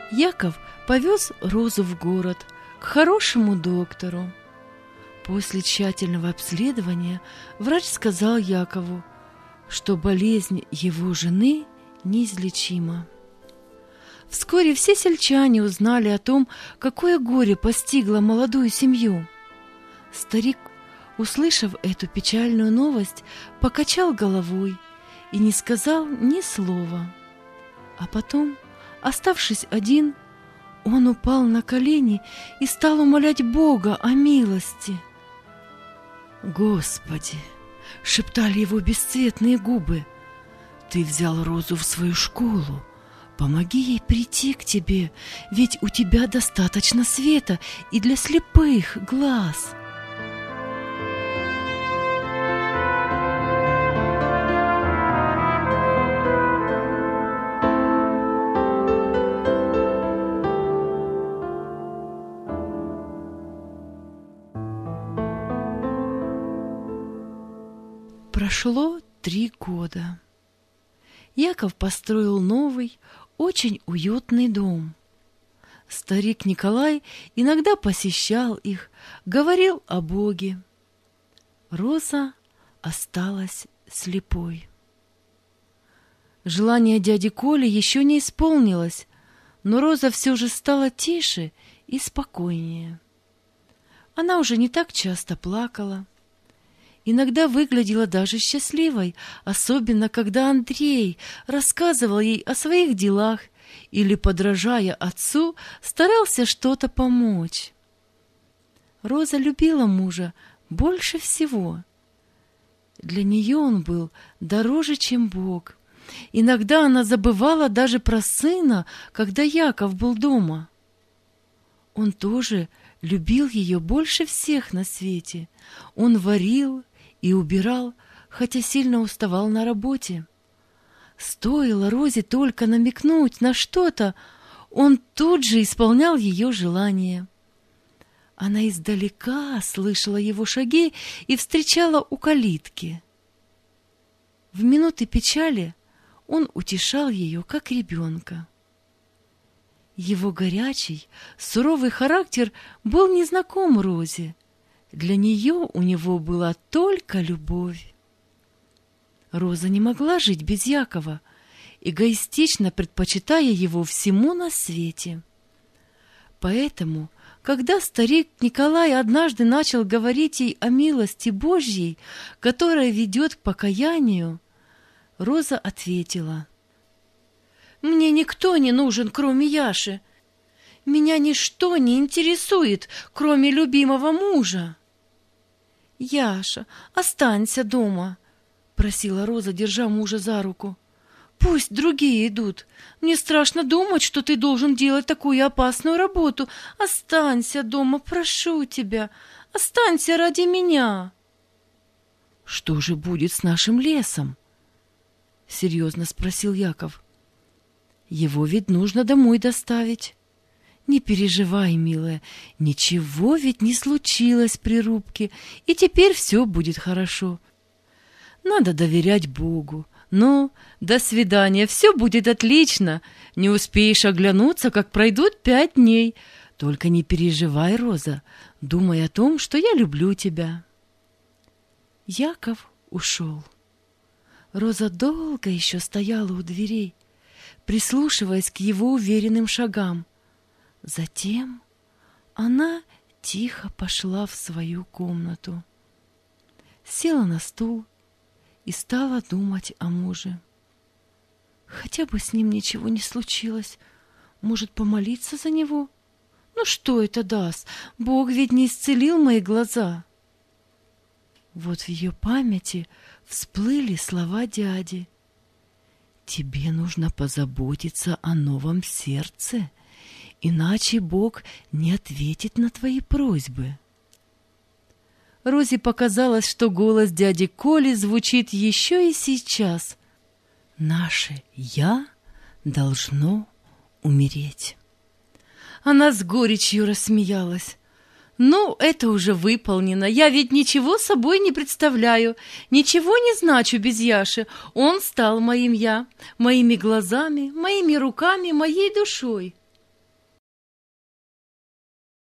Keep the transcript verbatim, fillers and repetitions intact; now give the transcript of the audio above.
Яков повез Розу в город к хорошему доктору. После тщательного обследования врач сказал Якову, что болезнь его жены неизлечима. Вскоре все сельчане узнали о том, какое горе постигло молодую семью. Старик, услышав эту печальную новость, покачал головой и не сказал ни слова. А потом, оставшись один, он упал на колени и стал умолять Бога о милости. «Господи!» — шептали его бесцветные губы. «Ты взял Розу в свою школу. Помоги ей прийти к тебе, ведь у тебя достаточно света и для слепых глаз». Прошло три года. Яков построил новый, очень уютный дом. Старик Николай иногда посещал их, говорил о Боге. Роза осталась слепой. Желание дяди Коли еще не исполнилось, но Роза все же стала тише и спокойнее. Она уже не так часто плакала. Иногда выглядела даже счастливой, особенно когда Андрей рассказывал ей о своих делах или, подражая отцу, старался что-то помочь. Роза любила мужа больше всего. Для нее он был дороже, чем Бог. Иногда она забывала даже про сына, когда Яков был дома. Он тоже любил ее больше всех на свете. Он варил и убирал, хотя сильно уставал на работе. Стоило Розе только намекнуть на что-то, он тут же исполнял ее желание. Она издалека слышала его шаги и встречала у калитки. В минуты печали он утешал ее, как ребенка. Его горячий, суровый характер был незнаком Розе. Для нее у него была только любовь. Роза не могла жить без Якова, эгоистично предпочитая его всему на свете. Поэтому, когда старик Николай однажды начал говорить ей о милости Божьей, которая ведет к покаянию, Роза ответила: «Мне никто не нужен, кроме Яши. Меня ничто не интересует, кроме любимого мужа». «Яша, останься дома», — просила Роза, держа мужа за руку. «Пусть другие идут. Мне страшно думать, что ты должен делать такую опасную работу. Останься дома, прошу тебя. Останься ради меня». «Что же будет с нашим лесом?» — серьезно спросил Яков. «Его ведь нужно домой доставить». «Не переживай, милая, ничего ведь не случилось при рубке, и теперь все будет хорошо. Надо доверять Богу. Ну, до свидания, все будет отлично. Не успеешь оглянуться, как пройдут пять дней. Только не переживай, Роза, думай о том, что я люблю тебя». Яков ушел. Роза долго еще стояла у дверей, прислушиваясь к его уверенным шагам. Затем она тихо пошла в свою комнату, села на стул и стала думать о муже. Хотя бы с ним ничего не случилось, может, помолиться за него? Ну что это даст? Бог ведь не исцелил мои глаза. Вот в ее памяти всплыли слова дяди: «Тебе нужно позаботиться о новом сердце, иначе Бог не ответит на твои просьбы». Розе показалось, что голос дяди Коли звучит еще и сейчас. «Наше «я» должно умереть». Она с горечью рассмеялась. «Ну, это уже выполнено. Я ведь ничего собой не представляю, ничего не значу без Яши. Он стал моим «я», моими глазами, моими руками, моей душой».